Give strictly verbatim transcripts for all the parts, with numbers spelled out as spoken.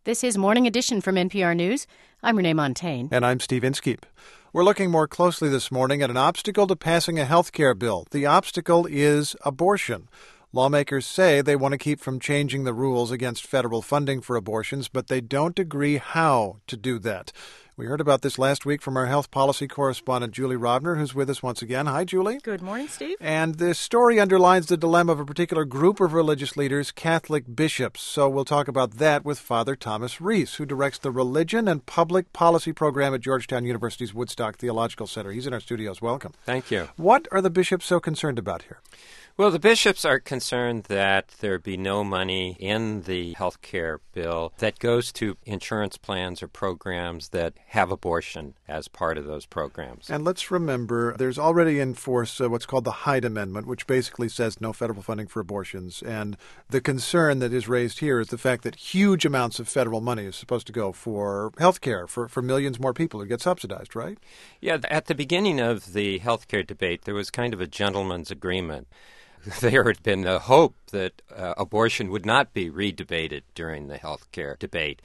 This is Morning Edition from N P R News. I'm Renee Montaigne. And I'm Steve Inskeep. We're looking more closely this morning at an obstacle to passing a health care bill. The obstacle is abortion. Lawmakers say they want to keep from changing the rules against federal funding for abortions, but they don't agree how to do that. We heard about this last week from our health policy correspondent, Julie Rovner, who's with us once again. Hi, Julie. Good morning, Steve. And this story underlines the dilemma of a particular group of religious leaders, Catholic bishops. So we'll talk about that with Father Thomas Reese, who directs the Religion and Public Policy Program at Georgetown University's Woodstock Theological Center. He's in our studios. Welcome. Thank you. What are the bishops so concerned about here? Well, the bishops are concerned that there be no money in the health care bill that goes to insurance plans or programs that have abortion as part of those programs. And let's remember, there's already in force uh, what's called the Hyde Amendment, which basically says no federal funding for abortions. And the concern that is raised here is the fact that huge amounts of federal money is supposed to go for health care, for, for millions more people who get subsidized, right? Yeah, at the beginning of the health care debate, there was kind of a gentleman's agreement. There had been a hope that uh, abortion would not be redebated during the health care debate,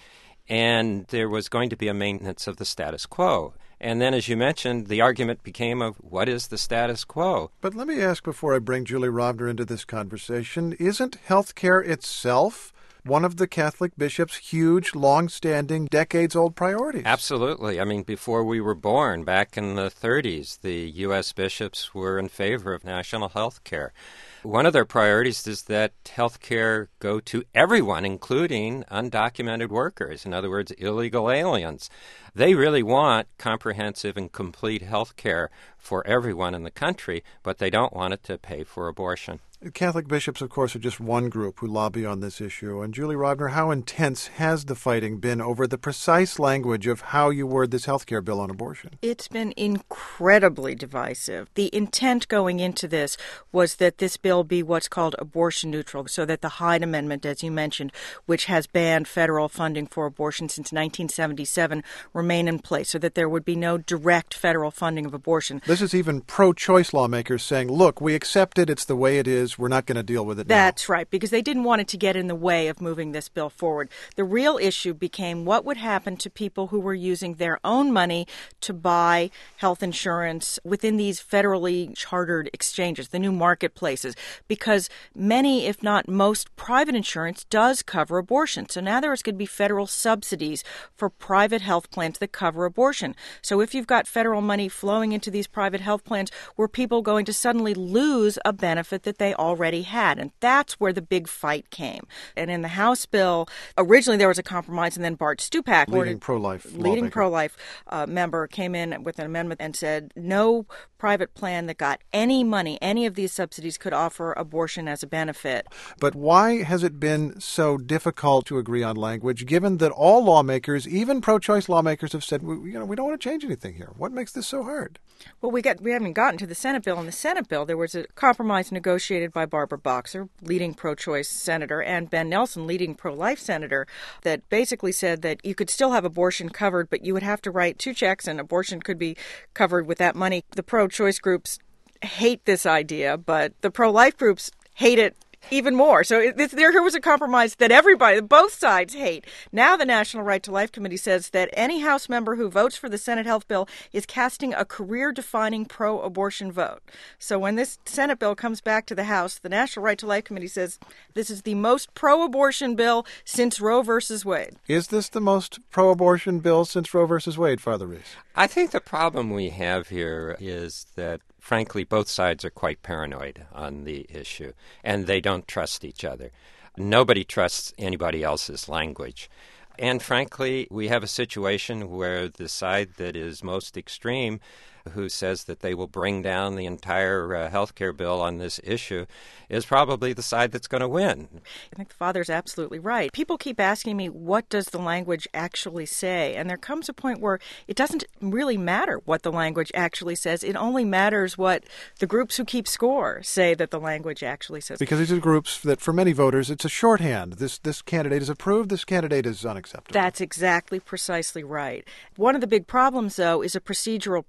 and there was going to be a maintenance of the status quo. And then, as you mentioned, the argument became of what is the status quo? But let me ask before I bring Julie Rovner into this conversation, isn't health care itself one of the Catholic bishops' huge, long-standing, decades-old priorities? Absolutely. I mean, before we were born, back in the thirties, the U S bishops were in favor of national health care. One of their priorities is that health care go to everyone, including undocumented workers, in other words, illegal aliens. They really want comprehensive and complete health care for everyone in the country, but they don't want it to pay for abortion. Catholic bishops, of course, are just one group who lobby on this issue. And Julie Rovner, how intense has the fighting been over the precise language of how you word this health care bill on abortion? It's been incredibly divisive. The intent going into this was that this bill be what's called abortion neutral, so that the Hyde Amendment, as you mentioned, which has banned federal funding for abortion since nineteen seventy-seven, remain in place, so that there would be no direct federal funding of abortion. This is even pro-choice lawmakers saying, look, we accept it, it's the way it is, we're not going to deal with it now. That's right, because they didn't want it to get in the way of moving this bill forward. The real issue became what would happen to people who were using their own money to buy health insurance within these federally chartered exchanges, the new marketplaces, because many, if not most, private insurance does cover abortion. So now there's going to be federal subsidies for private health plans that cover abortion. So if you've got federal money flowing into these private health plans, were people going to suddenly lose a benefit that they already had? And that's where the big fight came. And in the House bill, originally there was a compromise, and then Bart Stupak, leading pro-life leading lawmaker. pro-life uh, member, came in with an amendment and said no private plan that got any money, any of these subsidies, could offer abortion as a benefit. But why has it been so difficult to agree on language, given that all lawmakers, even pro-choice lawmakers, have said, you know, we don't want to change anything here? What makes this so hard? Well, we got we haven't gotten to the Senate bill. In the Senate bill, there was a compromise negotiated by Barbara Boxer, leading pro-choice senator, and Ben Nelson, leading pro-life senator, that basically said that you could still have abortion covered, but you would have to write two checks, and abortion could be covered with that money. The pro-choice groups hate this idea, but the pro-life groups hate it even more. So it, this, there was a compromise that everybody, both sides, hate. Now the National Right to Life Committee says that any House member who votes for the Senate health bill is casting a career-defining pro-abortion vote. So when this Senate bill comes back to the House, the National Right to Life Committee says this is the most pro-abortion bill since Roe versus Wade. Is this the most pro-abortion bill since Roe versus Wade, Father Reese? I think the problem we have here is that, frankly, both sides are quite paranoid on the issue, and they don't trust each other. Nobody trusts anybody else's language. And frankly, we have a situation where the side that is most extreme, who says that they will bring down the entire uh, health care bill on this issue, is probably the side that's going to win. I think the Father's absolutely right. People keep asking me, what does the language actually say? And there comes a point where it doesn't really matter what the language actually says. It only matters what the groups who keep score say that the language actually says. Because these are groups that, for many voters, it's a shorthand. This this candidate is approved, this candidate is unacceptable. That's exactly precisely right. One of the big problems, though, is a procedural problem.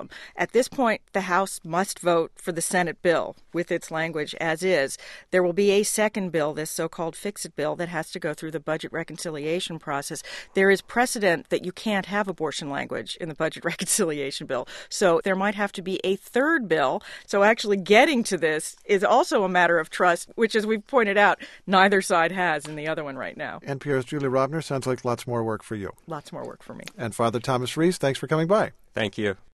problem. At this point, the House must vote for the Senate bill with its language as is. There will be a second bill, this so-called Fix-It bill, that has to go through the budget reconciliation process. There is precedent that you can't have abortion language in the budget reconciliation bill. So there might have to be a third bill. So actually getting to this is also a matter of trust, which, as we've pointed out, neither side has in the other one right now. N P R's Julie Rovner. Sounds like lots more work for you. Lots more work for me. And Father Thomas Reese, thanks for coming by. Thank you.